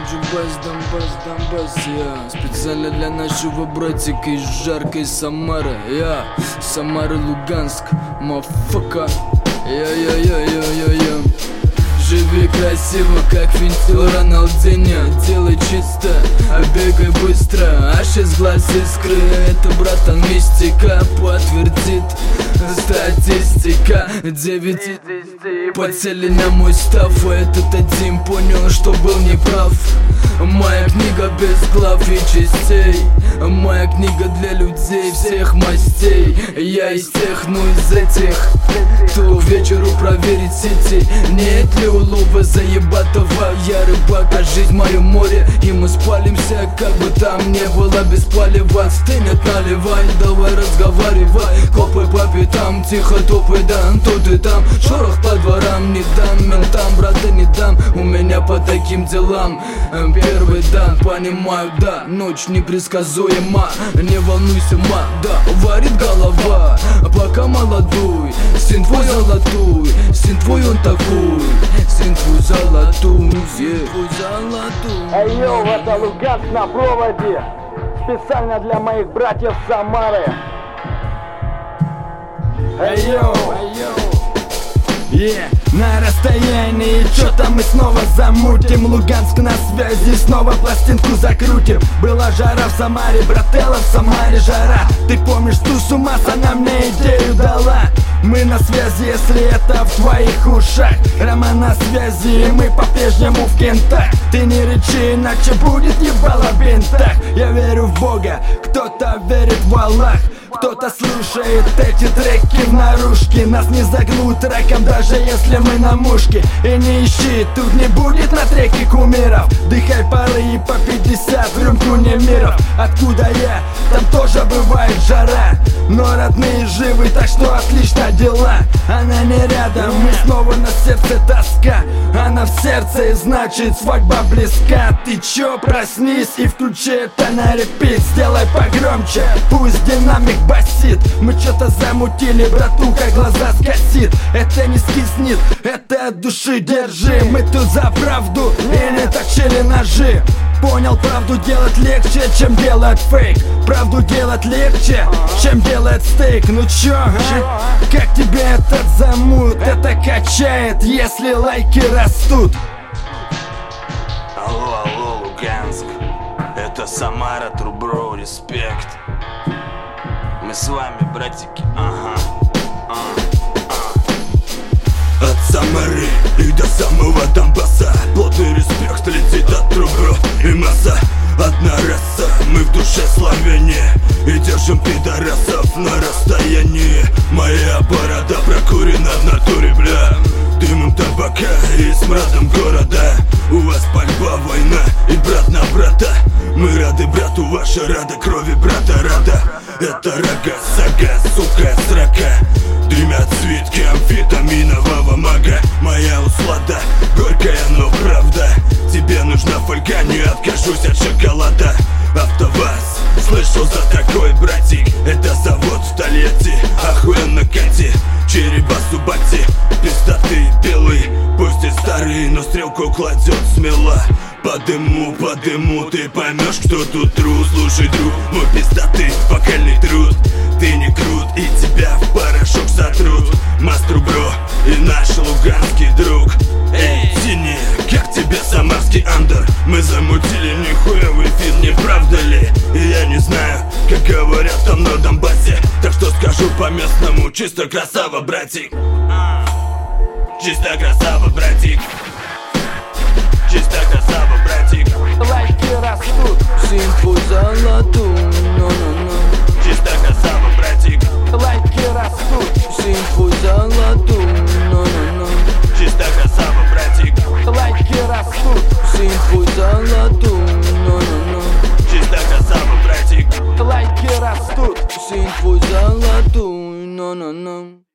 Донбасс, я специально для нашего братика из жаркой Самары. Я Самара, Луганск, мафака. Я. Живи красиво, как винтил Рональдинho. Делай чисто, а бегай быстро. Аж из глаз искры. Это, братан, мистика подтвердит статистика. 9 из 10 подсели на мой став. А этот один понял, что был неправ. Моя книга без глав и частей. Моя книга для людей всех мастей. Я из тех, ну из этих, кто к вечеру проверит сети. Нет ли улова заебатого? Я рыбак, а жизнь мое море. И мы спалимся, как бы там не было без палева. Стынет, наливай, давай разговаривай. Копай по пятам, тихо топай, да, тут и там. Шорох по дворам, не дам ментам, брата не дам. У меня по таким делам первый дан, понимаю, да. Ночь непредсказуема, не волнуйся, ма, да. Варит голова, пока молодой. Сын твой золотой, сын твой он такой. Сын твой золотой, сын твой золотой. Эй, йоу, это Луганск на проводе. Специально для моих братьев Самары. Эй, йоу. На расстоянии чё-то мы снова замутим. Луганск на связи, снова пластинку закрутим. Была жара в Самаре, брателла, в Самаре жара. Ты помнишь ту с ума, она мне идею дала. Мы на связи, если это в твоих ушах. Рома на связи, и мы по-прежнему в кентах. Ты не рычи, иначе будет ебало в бинтах. Я верю в Бога, кто-то верит в Аллах. Кто-то слушает эти треки в наружке. Нас не загнут раком, даже если мы на мушке. И не ищи, тут не будет на треке кумиров. Дыхай пары и по 50 в рюмку немиров. Откуда я? Там тоже бывает жара. Но родные живы, так что отлично дела. Она не рядом, мы снова на сердце тоска. Она в сердце, значит свадьба близка. Ты чё, проснись и включи это на репит. Сделай погромче, пусть динамик басит. Мы что-то замутили, братуха, глаза скосит. Это не скиснет, это от души держи. Мы тут за правду и не точили ножи. Понял, правду делать легче, чем делать фейк. Правду делать легче, чем делать стейк. Ну чё, а? Как тебе этот замут? Это качает, если лайки растут. Алло, Луганск. Это Самара, Трубро, респект. Мы с вами, братики, От Самары и до самого Донбасса плотный респект летит от Трубро и масса. Одна раса, мы в душе славяне и держим пидорасов на расстоянии. Моя борода прокурена в натуре, бля, дымом табака и смрадом города. У вас пальба, война и брат на брата. Мы рады брату, ваша рада, крови брата рада. Это рога, сага, сука, срака. Дымят свитки амфетаминового мага. Моя услада горькая, но правда. Тебе нужна фольга, не откажусь от шоколада. АвтоВАЗ, слышал за такой, братик. Это завод в Тольятти, охуенно кати. Череба Субати, пиздатый белый. Пусть и старый, но стрелку кладет смело. По дыму, ты поймешь, кто тут тру. Слушай, друг, мой пиздатый вокальный труд. Ты не крут, и тебя в порошок сотрут. Мастру бро и наш луганский друг. Эй, синий, как тебе самарский андер? Мы замутили нихуевый эфир, не правда ли? И я не знаю, как говорят там на Донбассе. Так что скажу по-местному, чисто красава, братик. Чисто красава, братик. Чисто красава, братик. Лайки растут. Сын твой золотой, но. Чисто красава, братик. Лайки растут. Сын твой золотой, но. Чисто красава, братик. Лайки растут. Сын твой золотой, но. Чисто красава, братик. Лайки растут. Сын твой золотой, но.